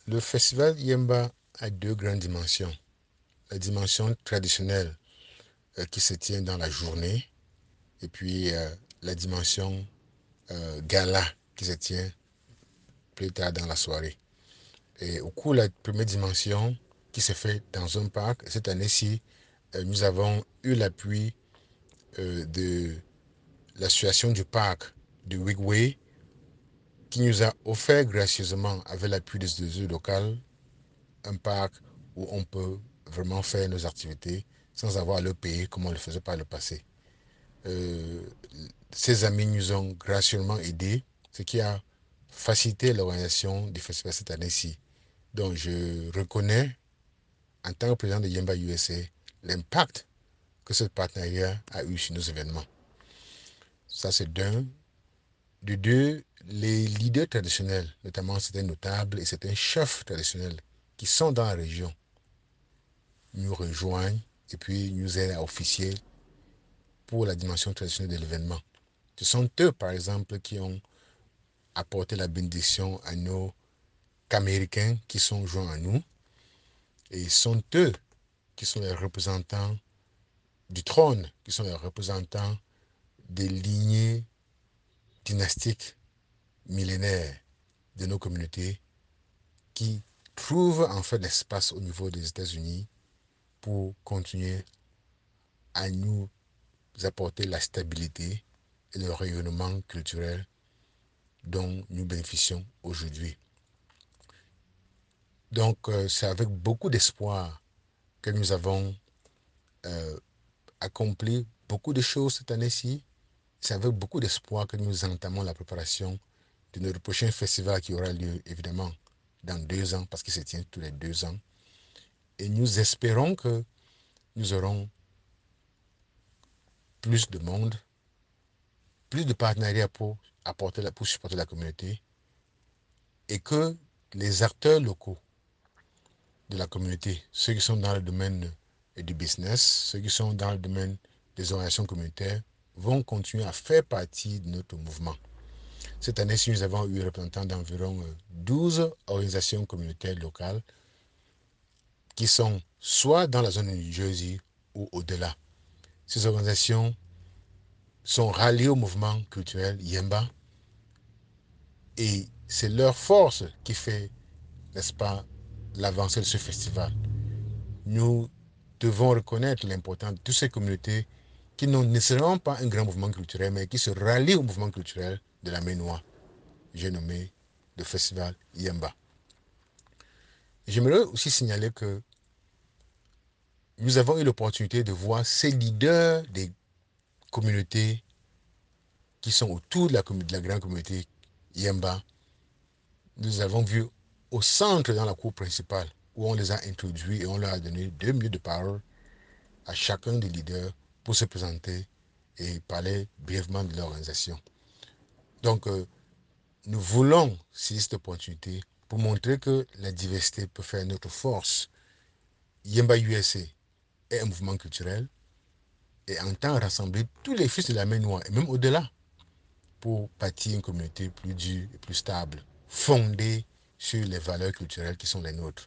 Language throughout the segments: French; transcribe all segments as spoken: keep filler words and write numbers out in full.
Le festival Yemba a deux grandes dimensions. La dimension traditionnelle euh, qui se tient dans la journée et puis euh, la dimension euh, gala qui se tient plus tard dans la soirée. Et au cours de la première dimension qui se fait dans un parc, cette année-ci, euh, nous avons eu l'appui euh, de l'association du parc de Wigway qui nous a offert gracieusement, avec l'appui des deux locales, un parc où on peut vraiment faire nos activités sans avoir à le payer comme on le faisait par le passé. Euh, Ces amis nous ont gracieusement aidés, ce qui a facilité l'organisation du festival cette année-ci. Donc je reconnais, en tant que président de Yemba U S A, l'impact que ce partenariat a eu sur nos événements. Ça, c'est d'un. De deux, les leaders traditionnels, notamment certains notables et certains chefs traditionnels qui sont dans la région, nous rejoignent et puis nous aident à officier pour la dimension traditionnelle de l'événement. Ce sont eux, par exemple, qui ont apporté la bénédiction à nos Caméricains qui sont joints à nous. Et ce sont eux qui sont les représentants du trône, qui sont les représentants des lignées dynastiques millénaires de nos communautés qui trouvent en fait l'espace au niveau des États-Unis pour continuer à nous apporter la stabilité et le rayonnement culturel dont nous bénéficions aujourd'hui. Donc, euh, c'est avec beaucoup d'espoir que nous avons euh, accompli beaucoup de choses cette année-ci. C'est avec beaucoup d'espoir que nous entamons la préparation de notre prochain festival qui aura lieu évidemment dans deux ans, parce qu'il se tient tous les deux ans. Et nous espérons que nous aurons plus de monde, plus de partenariats pour, apporter la, pour supporter la communauté et que les acteurs locaux de la communauté, ceux qui sont dans le domaine du business, ceux qui sont dans le domaine des organisations communautaires, vont continuer à faire partie de notre mouvement. Cette année-ci, nous avons eu un représentant d'environ douze organisations communautaires locales qui sont soit dans la zone de New Jersey ou au-delà. Ces organisations sont ralliées au mouvement culturel Yemba et c'est leur force qui fait, n'est-ce pas, l'avancée de ce festival. Nous devons reconnaître l'importance de toutes ces communautés qui n'ont nécessairement pas un grand mouvement culturel, mais qui se rallient au mouvement culturel de la Ménois, j'ai nommé le festival Yemba. J'aimerais aussi signaler que nous avons eu l'opportunité de voir ces leaders des communautés qui sont autour de la, de la grande communauté Yemba. Nous avons vu au centre, dans la cour principale, où on les a introduits et on leur a donné deux minutes de parole à chacun des leaders pour se présenter et parler brièvement de l'organisation. Donc, euh, nous voulons saisir cette opportunité pour montrer que la diversité peut faire notre force. Yemba U S A est un mouvement culturel et entend rassembler tous les fils de la Ménois et même au-delà pour bâtir une communauté plus dure et plus stable, fondée sur les valeurs culturelles qui sont les nôtres.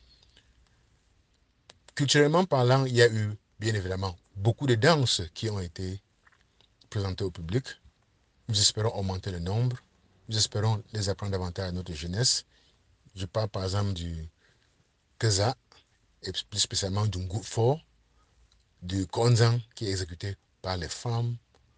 Culturellement parlant, il y a eu, bien évidemment, beaucoup de danses qui ont été présentées au public. Nous espérons augmenter le nombre. Nous espérons les apprendre davantage à notre jeunesse. Je parle par exemple du Keza, et plus spécialement du Ngufo, du Konzan, qui est exécuté par les femmes,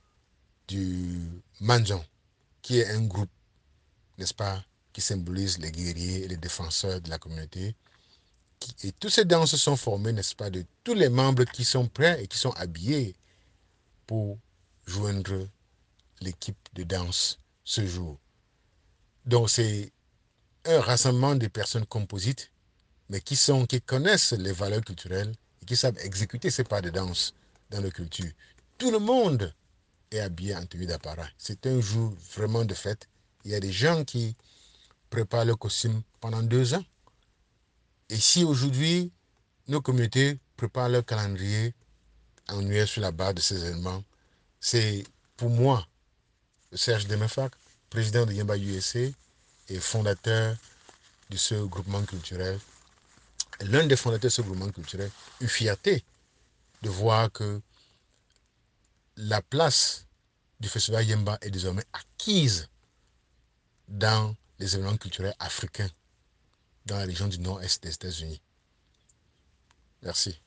du Manjon, qui est un groupe, n'est-ce pas, qui symbolise les guerriers et les défenseurs de la communauté. Et toutes ces danses sont formées, n'est-ce pas, de tous les membres qui sont prêts et qui sont habillés pour joindre l'équipe de danse ce jour. Donc c'est un rassemblement de personnes composites, mais qui, sont, qui connaissent les valeurs culturelles et qui savent exécuter ces pas de danse dans leur culture. Tout le monde est habillé en tenue d'apparat. C'est un jour vraiment de fête. Il y a des gens qui préparent le costume pendant deux ans. Et si aujourd'hui, nos communautés préparent leur calendrier annuel sur la base de ces événements, c'est pour moi, Serge Demefak, président de Yemba U S A et fondateur de ce groupement culturel, l'un des fondateurs de ce groupement culturel, une fierté de voir que la place du festival Yemba est désormais acquise dans les événements culturels africains dans la région du nord-est des États-Unis. Merci.